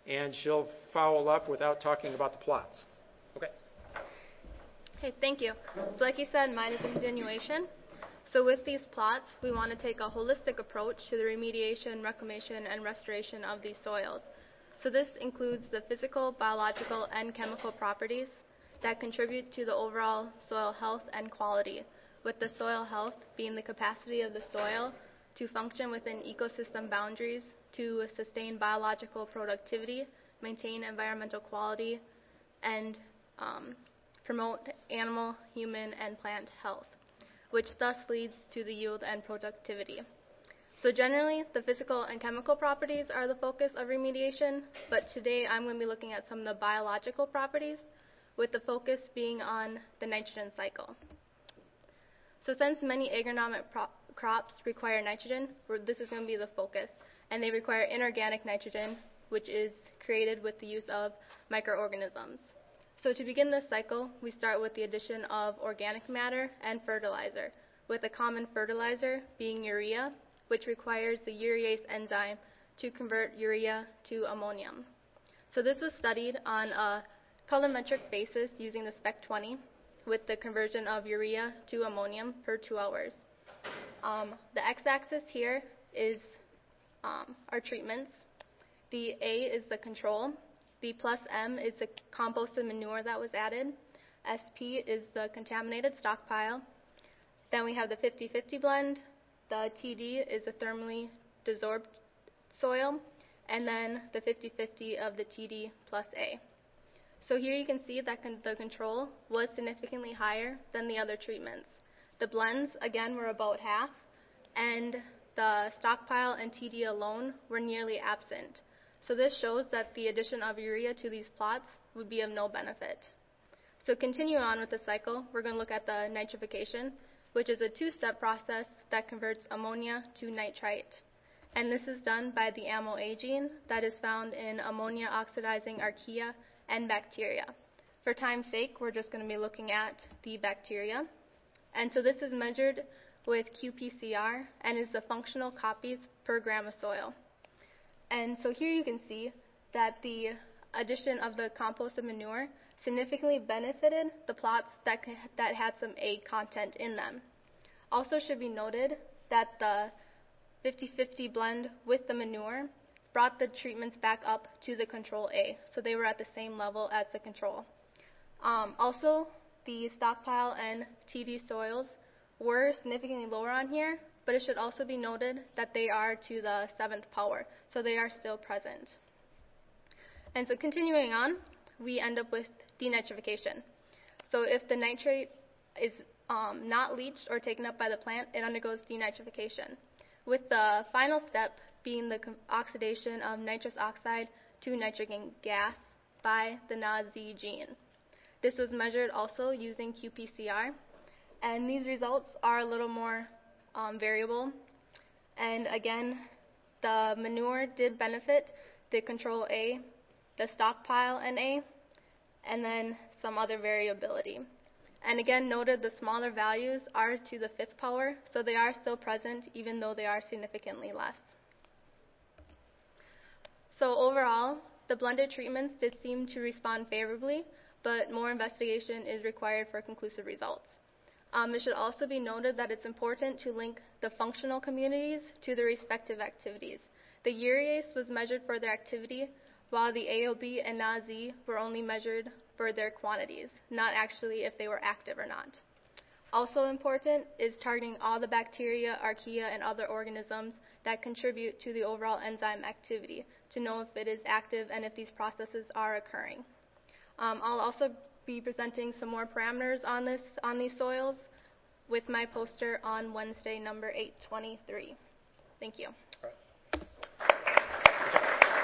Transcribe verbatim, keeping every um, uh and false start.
and she'll foul up without talking about the plots. Okay. Okay, thank you. So like you said, mine is a continuation. So with these plots, we want to take a holistic approach to the remediation, reclamation, and restoration of these soils. So this includes the physical, biological, and chemical properties that contribute to the overall soil health and quality, with the soil health being the capacity of the soil to function within ecosystem boundaries, to sustain biological productivity, maintain environmental quality, and um, promote animal, human, and plant health, which thus leads to the yield and productivity. So generally, the physical and chemical properties are the focus of remediation, but today I'm going to be looking at some of the biological properties, with the focus being on the nitrogen cycle. So since many agronomic pro- crops require nitrogen, this is going to be the focus, and they require inorganic nitrogen, which is created with the use of microorganisms. So to begin this cycle, we start with the addition of organic matter and fertilizer, with a common fertilizer being urea, which requires the urease enzyme to convert urea to ammonium. So this was studied on a colorimetric basis using the spec twenty, with the conversion of urea to ammonium per two hours. Um, the x-axis here is um, our treatments. The A is the control. The plus M is the composted manure that was added. S P is the contaminated stockpile. Then we have the fifty fifty blend. The T D is the thermally desorbed soil. And then the fifty fifty of the T D plus A. So here you can see that con- the control was significantly higher than the other treatments. The blends, again, were about half, and the stockpile and T D alone were nearly absent. So this shows that the addition of urea to these plots would be of no benefit. So continue on with the cycle, we're going to look at the nitrification, which is a two-step process that converts ammonia to nitrite. And this is done by the A M O A gene that is found in ammonia oxidizing archaea and bacteria. For time's sake, we're just going to be looking at the bacteria. And so this is measured with Q P C R and is the functional copies per gram of soil. And so here you can see that the addition of the composted manure significantly benefited the plots that, that had some A content in them. Also should be noted that the fifty fifty blend with the manure brought the treatments back up to the control A, so they were at the same level as the control. Um, also, the stockpile and T D soils were significantly lower on here, but it should also be noted that they are to the seventh power, so they are still present. And so continuing on, we end up with denitrification. So if the nitrate is um, not leached or taken up by the plant, it undergoes denitrification, with the final step being the oxidation of nitrous oxide to nitrogen gas by the N A Z gene. This was measured also using Q P C R, and these results are a little more um, variable. And again, the manure did benefit the control A, the stockpile N A, and then some other variability. And again, noted the smaller values are to the fifth power, so they are still present even though they are significantly less. So overall, the blended treatments did seem to respond favorably, but more investigation is required for conclusive results. Um, it should also be noted that it's important to link the functional communities to the respective activities. The urease was measured for their activity, while the A O B and N A Z were only measured for their quantities, not actually if they were active or not. Also important is targeting all the bacteria, archaea, and other organisms that contribute to the overall enzyme activity to know if it is active and if these processes are occurring. Um, I'll also be presenting some more parameters on this on these soils with my poster on Wednesday, number eight twenty-three. Thank you.